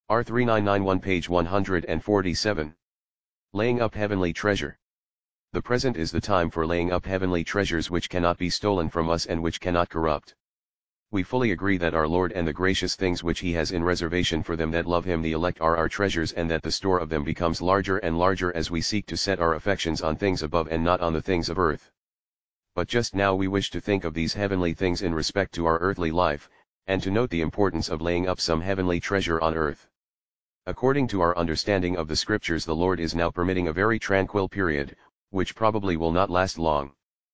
R3991 page 147. Laying up heavenly treasure. The present is the time for laying up heavenly treasures which cannot be stolen from us and which cannot corrupt. We fully agree that our Lord and the gracious things which he has in reservation for them that love him the elect are our treasures, and that the store of them becomes larger and larger as we seek to set our affections on things above and not on the things of earth. But just now we wish to think of these heavenly things in respect to our earthly life, and to note the importance of laying up some heavenly treasure on earth. According to our understanding of the scriptures, the Lord is now permitting a very tranquil period, which probably will not last long.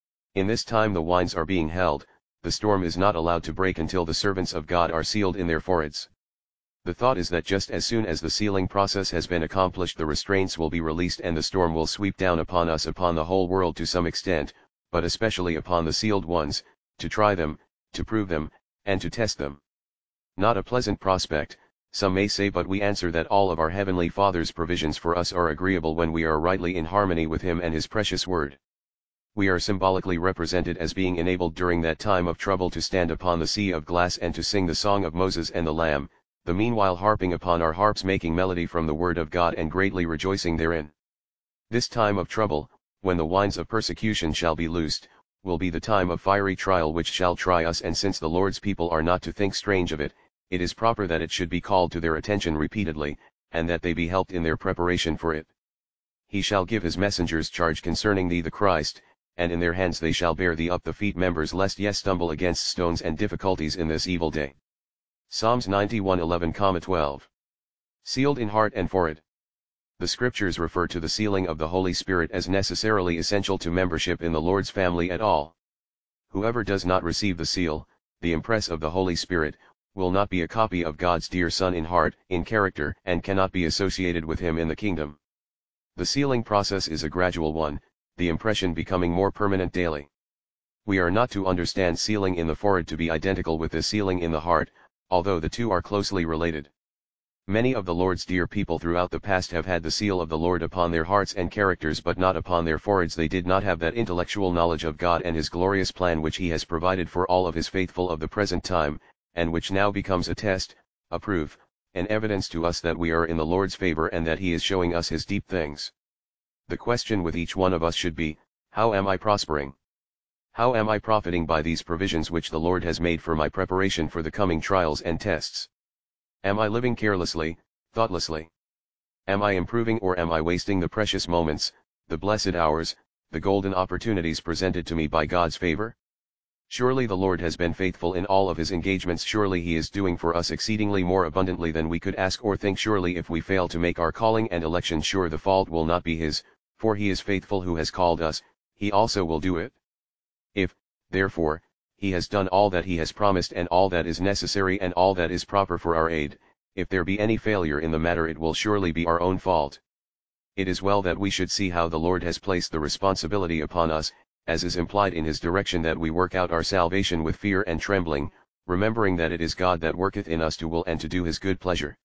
In this time the wines are being held, the storm is not allowed to break until the servants of God are sealed in their foreheads. The thought is that just as soon as the sealing process has been accomplished, the restraints will be released and the storm will sweep down upon us, upon the whole world to some extent, but especially upon the sealed ones, to try them, to prove them, and to test them. Not a pleasant prospect, some may say, but we answer that all of our Heavenly Father's provisions for us are agreeable when we are rightly in harmony with him and his precious word. We are symbolically represented as being enabled during that time of trouble to stand upon the sea of glass and to sing the song of Moses and the Lamb, the meanwhile harping upon our harps, making melody from the word of God and greatly rejoicing therein. This time of trouble, when the wines of persecution shall be loosed, will be the time of fiery trial which shall try us, and since the Lord's people are not to think strange of it, it is proper that it should be called to their attention repeatedly, and that they be helped in their preparation for it. He shall give his messengers charge concerning thee, the Christ, and in their hands they shall bear thee up the feet members, lest ye stumble against stones and difficulties in this evil day. Psalms 91:11-12. Sealed in heart and forehead. The scriptures refer to the sealing of the Holy Spirit as necessarily essential to membership in the Lord's family at all. Whoever does not receive the seal, the impress of the Holy Spirit, will not be a copy of God's dear Son in heart, in character, and cannot be associated with him in the kingdom. The sealing process is a gradual one, the impression becoming more permanent daily. We are not to understand sealing in the forehead to be identical with the sealing in the heart, although the two are closely related. Many of the Lord's dear people throughout the past have had the seal of the Lord upon their hearts and characters, but not upon their foreheads. They did not have that intellectual knowledge of God and his glorious plan which he has provided for all of his faithful of the present time, and which now becomes a test, a proof, an evidence to us that we are in the Lord's favor and that he is showing us his deep things. The question with each one of us should be, how am I prospering? How am I profiting by these provisions which the Lord has made for my preparation for the coming trials and tests? Am I living carelessly, thoughtlessly? Am I improving, or am I wasting the precious moments, the blessed hours, the golden opportunities presented to me by God's favor? Surely the Lord has been faithful in all of his engagements. Surely he is doing for us exceedingly more abundantly than we could ask or think. Surely if we fail to make our calling and election sure, the fault will not be his, for he is faithful who has called us, he also will do it. If, therefore, he has done all that he has promised and all that is necessary and all that is proper for our aid, if there be any failure in the matter, it will surely be our own fault. It is well that we should see how the Lord has placed the responsibility upon us, as is implied in his direction, that we work out our salvation with fear and trembling, remembering that it is God that worketh in us to will and to do his good pleasure.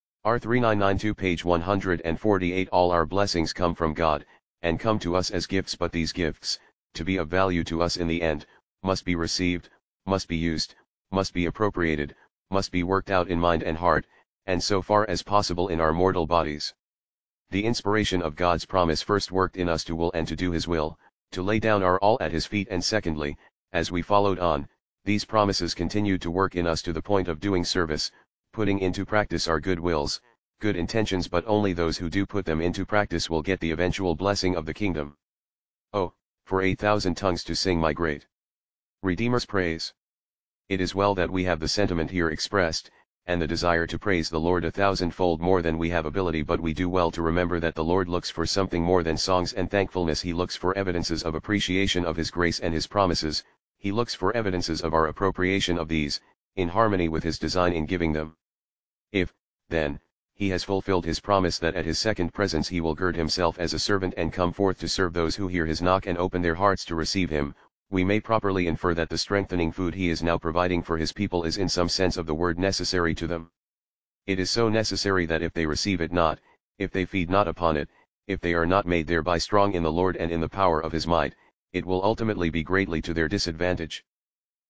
R3992 page 148. All our blessings come from God, and come to us as gifts, but these gifts, to be of value to us in the end, must be received, must be used, must be appropriated, must be worked out in mind and heart, and so far as possible in our mortal bodies. The inspiration of God's promise first worked in us to will and to do his will, to lay down our all at his feet, and secondly, as we followed on, these promises continued to work in us to the point of doing service, putting into practice our good wills, good intentions, but only those who do put them into practice will get the eventual blessing of the kingdom. Oh, for 8,000 tongues to sing my great Redeemer's praise. It is well that we have the sentiment here expressed, and the desire to praise the Lord 1,000-fold more than we have ability, but we do well to remember that the Lord looks for something more than songs and thankfulness. He looks for evidences of appreciation of his grace and his promises. He looks for evidences of our appropriation of these, in harmony with his design in giving them. If, then, he has fulfilled his promise that at his second presence he will gird himself as a servant and come forth to serve those who hear his knock and open their hearts to receive him, we may properly infer that the strengthening food he is now providing for his people is in some sense of the word necessary to them. It is so necessary that if they receive it not, if they feed not upon it, if they are not made thereby strong in the Lord and in the power of his might, it will ultimately be greatly to their disadvantage.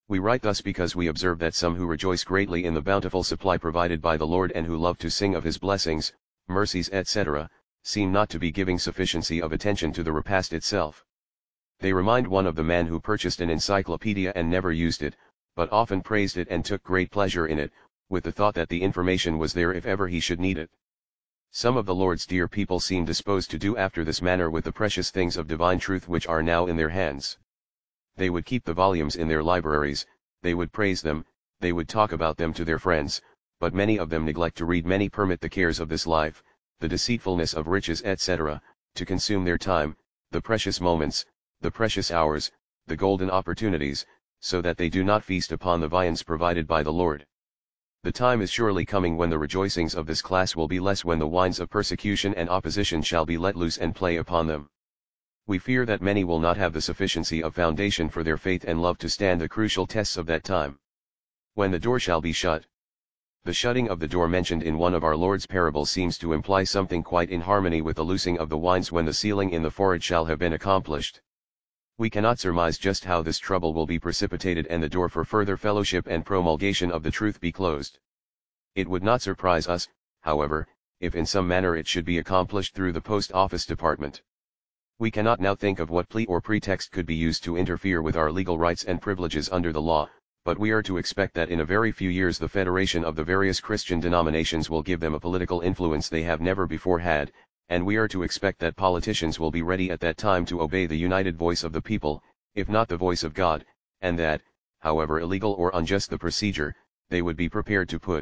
We write thus because we observe that some who rejoice greatly in the bountiful supply provided by the Lord and who love to sing of his blessings, mercies etc., seem not to be giving sufficiency of attention to the repast itself. They remind one of the man who purchased an encyclopedia and never used it, but often praised it and took great pleasure in it, with the thought that the information was there if ever he should need it. Some of the Lord's dear people seem disposed to do after this manner with the precious things of divine truth which are now in their hands. They would keep the volumes in their libraries, they would praise them, they would talk about them to their friends, but many of them neglect to read. Many permit the cares of this life, the deceitfulness of riches etc., to consume their time, the precious moments, the precious hours, the golden opportunities, so that they do not feast upon the viands provided by the Lord. The time is surely coming when the rejoicings of this class will be less, when the wines of persecution and opposition shall be let loose and play upon them. We fear that many will not have the sufficiency of foundation for their faith and love to stand the crucial tests of that time. When the door shall be shut. The shutting of the door mentioned in one of our Lord's parables seems to imply something quite in harmony with the loosing of the wines when the sealing in the forehead shall have been accomplished. We cannot surmise just how this trouble will be precipitated and the door for further fellowship and promulgation of the truth be closed. It would not surprise us, however, if in some manner it should be accomplished through the Post Office Department. We cannot now think of what plea or pretext could be used to interfere with our legal rights and privileges under the law, but we are to expect that in a very few years the federation of the various Christian denominations will give them a political influence they have never before had, and we are to expect that politicians will be ready at that time to obey the united voice of the people, if not the voice of God, and that, however illegal or unjust the procedure, they would be prepared to put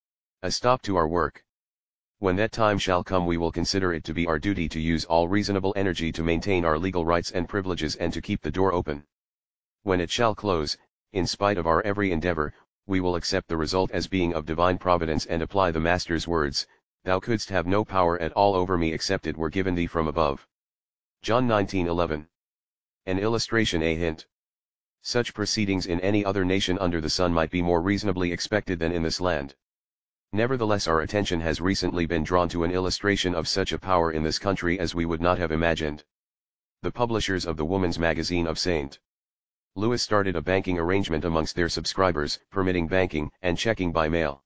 a stop to our work. When that time shall come we will consider it to be our duty to use all reasonable energy to maintain our legal rights and privileges and to keep the door open. When it shall close, in spite of our every endeavor, we will accept the result as being of divine providence and apply the Master's words, "Thou couldst have no power at all over me except it were given thee from above." John 19:11. An illustration, a hint. Such proceedings in any other nation under the sun might be more reasonably expected than in this land. Nevertheless, our attention has recently been drawn to an illustration of such a power in this country as we would not have imagined. The publishers of the Woman's Magazine of St. Louis started a banking arrangement amongst their subscribers, permitting banking and checking by mail.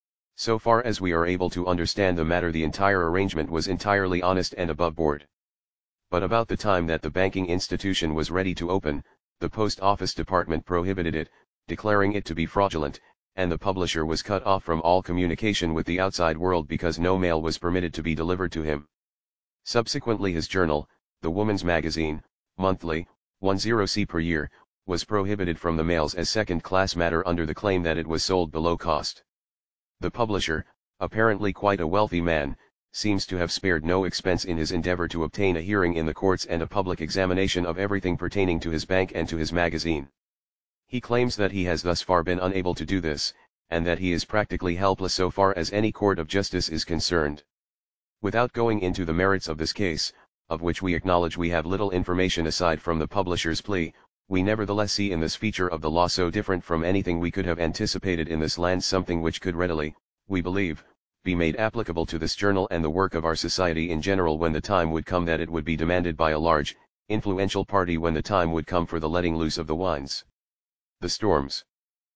So far as we are able to understand the matter, the entire arrangement was entirely honest and above board. But about the time that the banking institution was ready to open, the Post Office Department prohibited it, declaring it to be fraudulent, and the publisher was cut off from all communication with the outside world because no mail was permitted to be delivered to him. Subsequently his journal, the Woman's Magazine, monthly, 10c per year, was prohibited from the mails as second-class matter under the claim that it was sold below cost. The publisher, apparently quite a wealthy man, seems to have spared no expense in his endeavor to obtain a hearing in the courts and a public examination of everything pertaining to his bank and to his magazine. He claims that he has thus far been unable to do this, and that he is practically helpless so far as any court of justice is concerned. Without going into the merits of this case, of which we acknowledge we have little information aside from the publisher's plea, we nevertheless see in this feature of the law so different from anything we could have anticipated in this land something which could readily, we believe, be made applicable to this journal and the work of our society in general when the time would come that it would be demanded by a large, influential party, when the time would come for the letting loose of the wines. The Storms.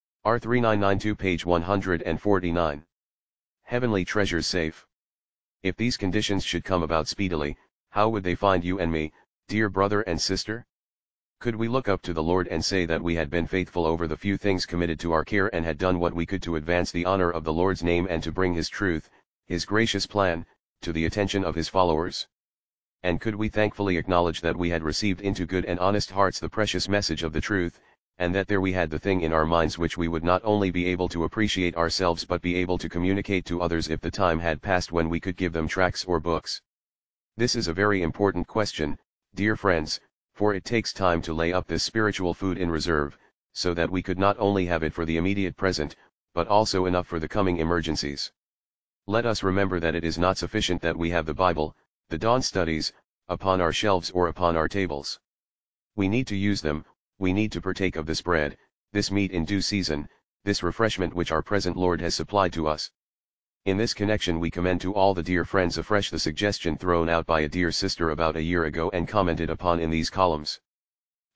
R 3992 page 149. Heavenly treasures safe. If these conditions should come about speedily, how would they find you and me, dear brother and sister? Could we look up to the Lord and say that we had been faithful over the few things committed to our care and had done what we could to advance the honor of the Lord's name and to bring His truth, His gracious plan, to the attention of His followers? And could we thankfully acknowledge that we had received into good and honest hearts the precious message of the truth, and that there we had the thing in our minds which we would not only be able to appreciate ourselves but be able to communicate to others if the time had passed when we could give them tracts or books? This is a very important question, dear friends, for it takes time to lay up this spiritual food in reserve, so that we could not only have it for the immediate present, but also enough for the coming emergencies. Let us remember that it is not sufficient that we have the Bible, the dawn studies, upon our shelves or upon our tables. We need to use them, we need to partake of this bread, this meat in due season, this refreshment which our present Lord has supplied to us. In this connection we commend to all the dear friends afresh the suggestion thrown out by a dear sister about a year ago and commented upon in these columns.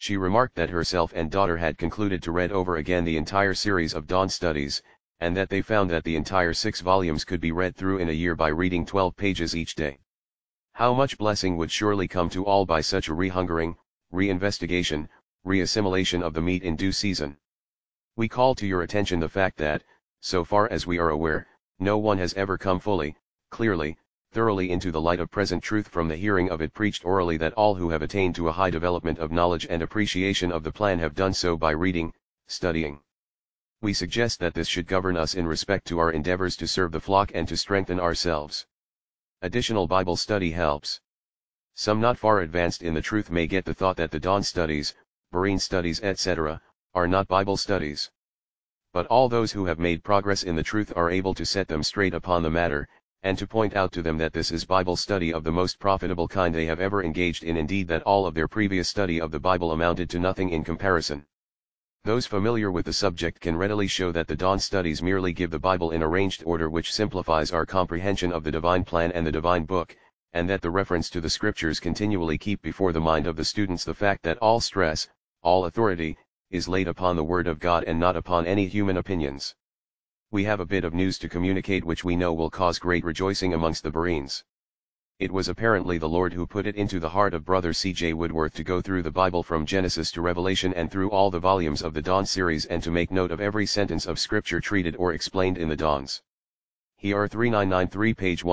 She remarked that herself and daughter had concluded to read over again the entire series of dawn studies, and that they found that the entire 6 volumes could be read through in a year by reading 12 pages each day. How much blessing would surely come to all by such a re-hungering, re-investigation, re-assimilation of the meat in due season. We call to your attention the fact that, so far as we are aware, no one has ever come fully, clearly, thoroughly into the light of present truth from the hearing of it preached orally, that all who have attained to a high development of knowledge and appreciation of the plan have done so by reading, studying. We suggest that this should govern us in respect to our endeavors to serve the flock and to strengthen ourselves. Additional Bible study helps. Some not far advanced in the truth may get the thought that the dawn studies, Berean studies, etc., are not Bible studies. But all those who have made progress in the truth are able to set them straight upon the matter, and to point out to them that this is Bible study of the most profitable kind they have ever engaged in, indeed that all of their previous study of the Bible amounted to nothing in comparison. Those familiar with the subject can readily show that the dawn studies merely give the Bible in arranged order which simplifies our comprehension of the divine plan and the divine book, and that the reference to the scriptures continually keep before the mind of the students the fact that all stress, all authority, is laid upon the Word of God and not upon any human opinions. We have a bit of news to communicate which we know will cause great rejoicing amongst the Bereans. It was apparently the Lord who put it into the heart of Brother C.J. Woodworth to go through the Bible from Genesis to Revelation and through all the volumes of the Dawn series and to make note of every sentence of Scripture treated or explained in the Dawns. He R 3993 page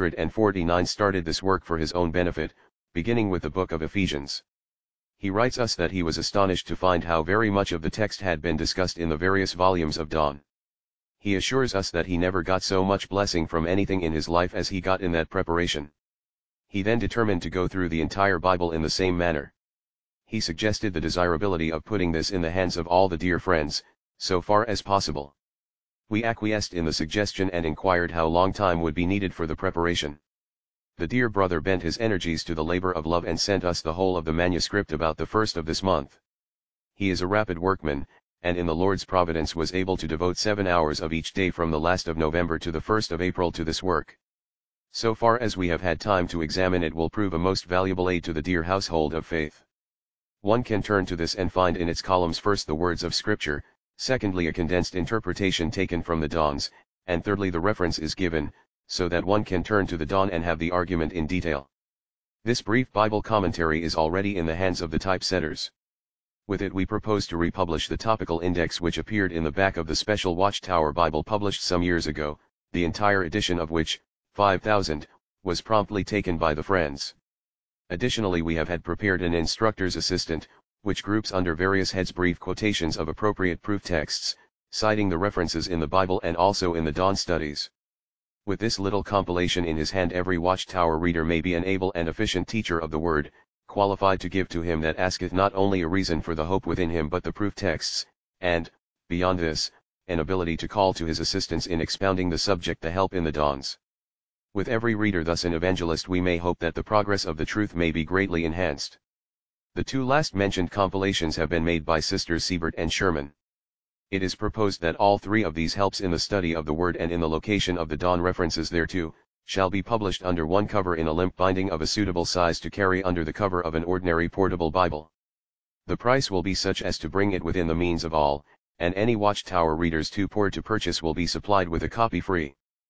149 started this work for his own benefit, beginning with the book of Ephesians. He writes us that he was astonished to find how very much of the text had been discussed in the various volumes of Dawn. He assures us that he never got so much blessing from anything in his life as he got in that preparation. He then determined to go through the entire Bible in the same manner. He suggested the desirability of putting this in the hands of all the dear friends, so far as possible. We acquiesced in the suggestion and inquired how long time would be needed for the preparation. The dear brother bent his energies to the labor of love and sent us the whole of the manuscript about the 1st of this month. He is a rapid workman, and in the Lord's providence was able to devote 7 hours of each day from the last of November to the 1st of April to this work. So far as we have had time to examine it will prove a most valuable aid to the dear household of faith. One can turn to this and find in its columns first the words of Scripture, secondly a condensed interpretation taken from the Dawns, and thirdly the reference is given, so that one can turn to the Dawn and have the argument in detail. This brief Bible commentary is already in the hands of the typesetters. With it we propose to republish the topical index which appeared in the back of the special Watchtower Bible published some years ago, the entire edition of which, 5,000, was promptly taken by the Friends. Additionally we have had prepared an instructor's assistant, which groups under various heads brief quotations of appropriate proof texts, citing the references in the Bible and also in the Dawn studies. With this little compilation in his hand every Watchtower reader may be an able and efficient teacher of the Word, qualified to give to him that asketh not only a reason for the hope within him but the proof texts, and, beyond this, an ability to call to his assistance in expounding the subject the help in the Dawns. With every reader thus an evangelist we may hope that the progress of the truth may be greatly enhanced. The 2 last mentioned compilations have been made by Sisters Siebert and Sherman. It is proposed that all 3 of these helps in the study of the Word and in the location of the Dawn references thereto, shall be published under one cover in a limp binding of a suitable size to carry under the cover of an ordinary portable Bible. The price will be such as to bring it within the means of all, and any Watchtower readers too poor to purchase will be supplied with a copy free.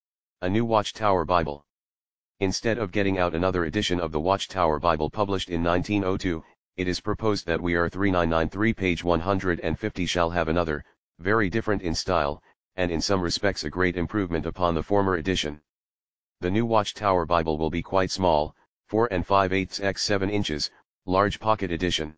A new Watchtower Bible. Instead of getting out another edition of the Watchtower Bible published in 1902, it is proposed that we R 3993 page 150 shall have another, very different in style, and in some respects a great improvement upon the former edition. The new Watchtower Bible will be quite small, 4 5/8 x 7 inches, large pocket edition.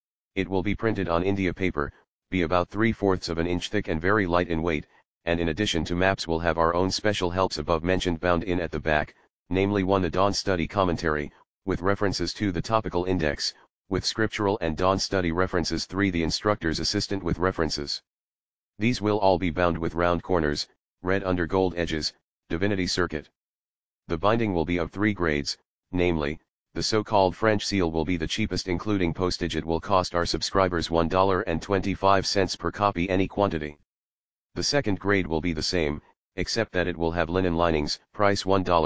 It will be printed on India paper, be about 3/4 of an inch thick and very light in weight, and in addition to maps will have our own special helps above mentioned bound in at the back, namely 1 the Dawn Study Commentary, with references to the topical index, with scriptural and Dawn Study references 3 the Instructor's Assistant with references. These will all be bound with round corners, red under gold edges, divinity circuit. The binding will be of 3 grades, namely, the so-called French seal will be the cheapest including postage. It will cost our subscribers $1.25 per copy any quantity. The second grade will be the same, except that it will have linen linings, price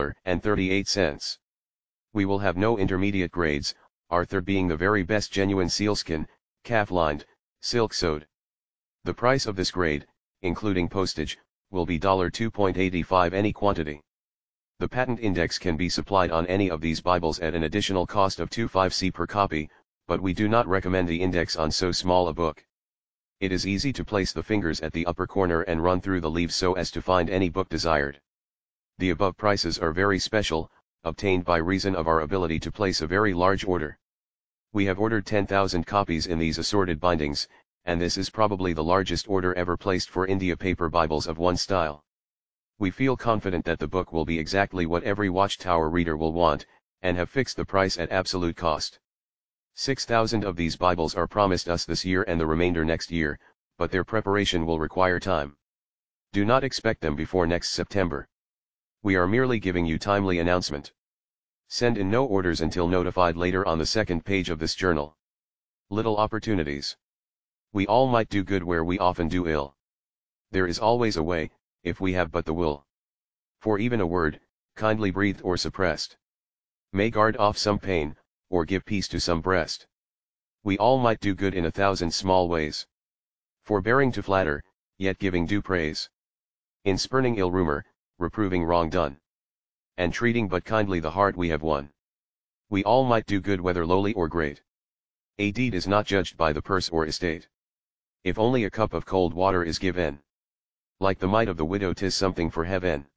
$1.38. We will have no intermediate grades, our third being the very best genuine sealskin, calf-lined, silk-sewed. The price of this grade, including postage, will be $2.85 any quantity. The patent index can be supplied on any of these Bibles at an additional cost of 25c per copy, but we do not recommend the index on so small a book. It is easy to place the fingers at the upper corner and run through the leaves so as to find any book desired. The above prices are very special, obtained by reason of our ability to place a very large order. We have ordered 10,000 copies in these assorted bindings, and this is probably the largest order ever placed for India paper Bibles of one style. We feel confident that the book will be exactly what every Watchtower reader will want, and have fixed the price at absolute cost. 6,000 of these Bibles are promised us this year and the remainder next year, but their preparation will require time. Do not expect them before next September. We are merely giving you timely announcement. Send in no orders until notified later on the second page of this journal. Little opportunities. We all might do good where we often do ill. There is always a way, if we have but the will. For even a word, kindly breathed or suppressed, may guard off some pain, or give peace to some breast. We all might do good in 1,000 small ways. Forbearing to flatter, yet giving due praise. In spurning ill rumor, reproving wrong done. And treating but kindly the heart we have won. We all might do good whether lowly or great. A deed is not judged by the purse or estate. If only a cup of cold water is given. Like the mite of the widow 'tis something for heaven.